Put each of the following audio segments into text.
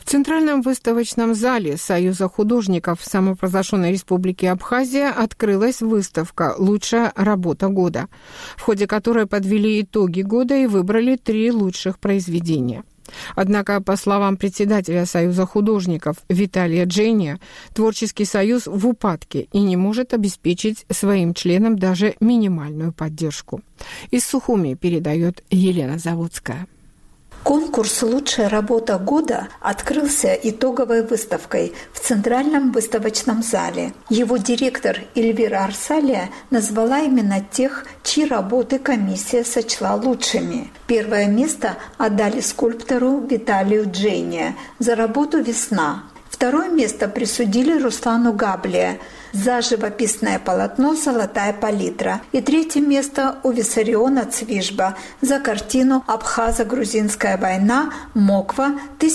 В Центральном выставочном зале Союза художников самопровозглашенной Республики Абхазия открылась выставка «Лучшая работа года», в ходе которой подвели итоги года и выбрали 3 лучших произведения. Однако, по словам председателя Союза художников Виталия Джения, творческий союз в упадке и не может обеспечить своим членам даже минимальную поддержку. Из Сухуми передает Елена Заводская. Конкурс «Лучшая работа года» открылся итоговой выставкой в Центральном выставочном зале. Его директор Эльвира Арсалия назвала именно тех, чьи работы комиссия сочла лучшими. Первое место отдали скульптору Виталию Джения за работу «Весна». Второе место присудили Руслану Габлия за живописное полотно «Золотая палитра». И третье место у Виссариона Цвижба за картину «Абхазо-грузинская война. Моква.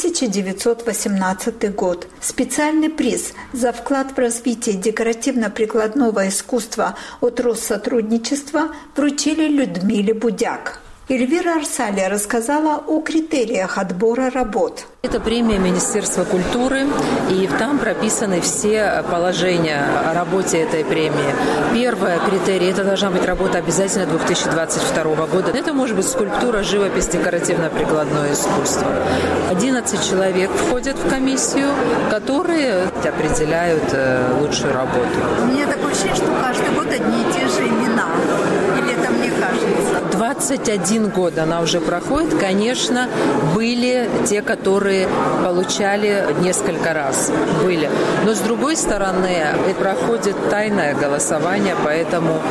1918 год». Специальный приз за вклад в развитие декоративно-прикладного искусства от Россотрудничества вручили Людмиле Будяк. Эльвира Арсалия рассказала о критериях отбора работ. Это премия Министерства культуры, и там прописаны все положения о работе этой премии. Первый критерий – это должна быть работа обязательно 2022 года. Это может быть скульптура, живопись, декоративно-прикладное искусство. 11 человек входят в комиссию, которые определяют лучшую работу. У меня такое ощущение, что каждый год одни и те же имена. Или это мне кажется? 21 год она уже проходит. Конечно, были те, которые получали несколько раз. Были. Но, с другой стороны, проходит тайное голосование, поэтому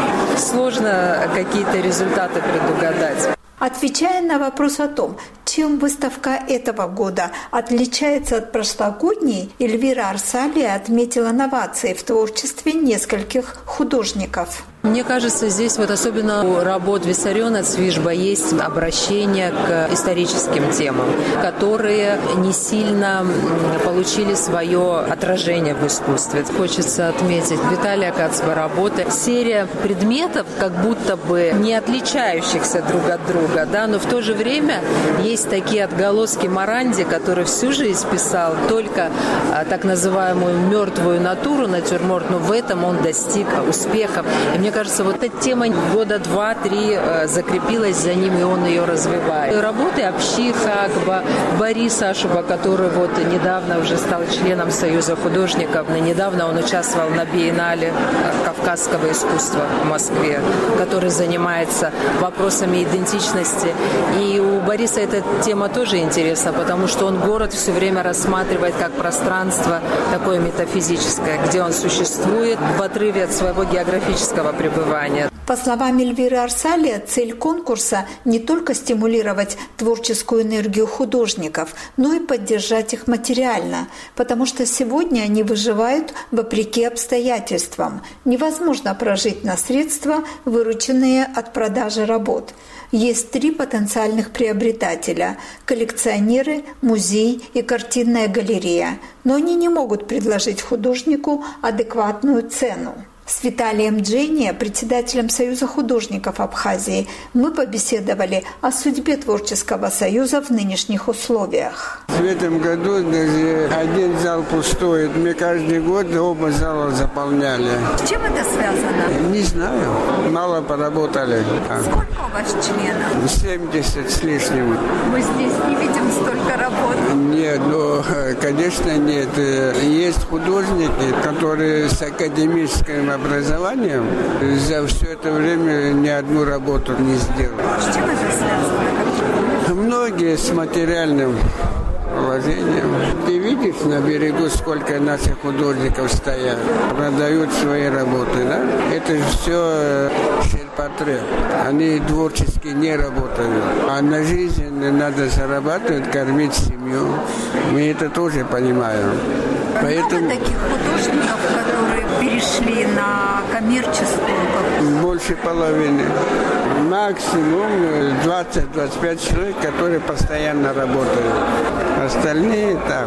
сложно какие-то результаты предугадать. Отвечая на вопрос о том, чем выставка этого года отличается от прошлогодней, Эльвира Арсалия отметила новации в творчестве нескольких художников. Мне кажется, здесь вот особенно у работ Виссариона Цвижба есть обращение к историческим темам, которые не сильно получили свое отражение в искусстве. Хочется отметить Виталия Кацба работы. Серия предметов, как будто бы не отличающихся друг от друга, да, но в то же время есть такие отголоски Моранди, который всю жизнь писал только так называемую мертвую натуру, натюрморт, но в этом он достиг успехов. И мне кажется, вот эта тема года 2-3 закрепилась за ним, и он ее развивает. Работы Апщи Хакба, Борис Ашуба, который вот недавно уже стал членом Союза художников, недавно он участвовал на биеннале кавказского искусства в Москве, который занимается вопросами идентичности. И у Бориса эта тема тоже интересна, потому что он город все время рассматривает как пространство такое метафизическое, где он существует в отрыве от своего географического пребывания. По словам Эльвиры Арсалия, цель конкурса не только стимулировать творческую энергию художников, но и поддержать их материально, потому что сегодня они выживают вопреки обстоятельствам. Невозможно прожить на средства, вырученные от продажи работ. Есть 3 потенциальных приобретателя – коллекционеры, музей и картинная галерея, но они не могут предложить художнику адекватную цену. С Виталием Джения, председателем Союза художников Абхазии, мы побеседовали о судьбе творческого союза в нынешних условиях. В этом году даже один зал пустует. Мы каждый год оба зала заполняли. С чем это связано? Не знаю. Мало поработали. Сколько у вас членов? 70 с лишним. Мы здесь не видим столько работ. Нет, конечно, нет. Есть художники, которые с академическим образованием за все это время ни одну работу не сделали. С чем это связано? Многие с материальным вложением. Ты видишь на берегу, сколько наших художников стоят, продают свои работы, да? Это же все ширпотреб. Они творчески не работают. А на жизнь надо зарабатывать, кормить семью. Мы это тоже понимаем. Поэтому... Много таких художников, которые перешли на коммерческую? Больше половины. Максимум 20-25 человек, которые постоянно работают. Остальные так.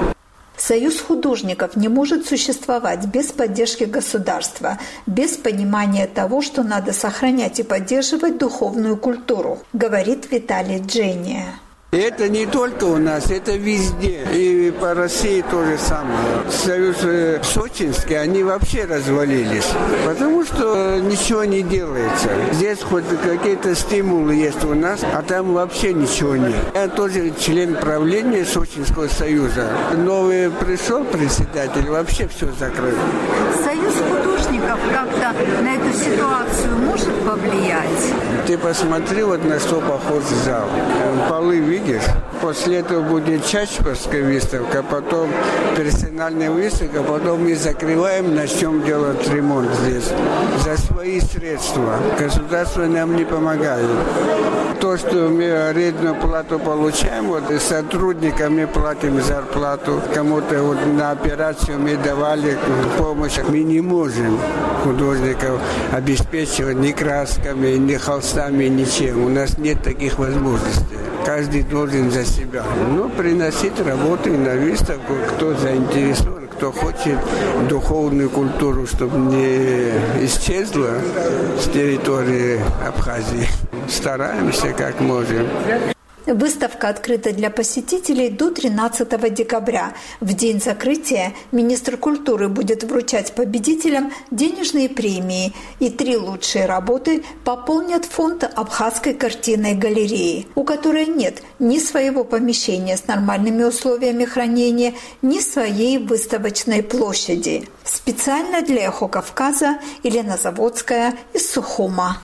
Союз художников не может существовать без поддержки государства, без понимания того, что надо сохранять и поддерживать духовную культуру, говорит Виталий Джения. И это не только у нас, это везде. И по России то же самое. Союз сочинский, они вообще развалились. Потому что ничего не делается. Здесь хоть какие-то стимулы есть у нас, а там вообще ничего нет. Я тоже член правления Сочинского союза. Новый пришел председатель, вообще все закрыл. Союз художников как-то на эту ситуацию может повлиять? Ты посмотри, вот на что похож зал. Полы видишь? После этого будет Чачповская выставка, потом персональная выставка, потом мы закрываем, начнем делать ремонт здесь. За свои средства. Государство нам не помогает. То, что мы арендную плату получаем, вот сотрудникам мы платим зарплату, кому-то вот на операцию мы давали помощь. Мы не можем художников обеспечивать ни красками, ни холстами, ничем. У нас нет таких возможностей. Каждый должен за себя. Но приносить работы на выставку, кто заинтересован, кто хочет духовную культуру, чтобы не исчезла с территории Абхазии. Стараемся как можем. Выставка открыта для посетителей до 13 декабря. В день закрытия министр культуры будет вручать победителям денежные премии. И 3 лучшие работы пополнят фонд Абхазской картинной галереи, у которой нет ни своего помещения с нормальными условиями хранения, ни своей выставочной площади. Специально для «Эхо Кавказа» Елена Заводская из Сухума.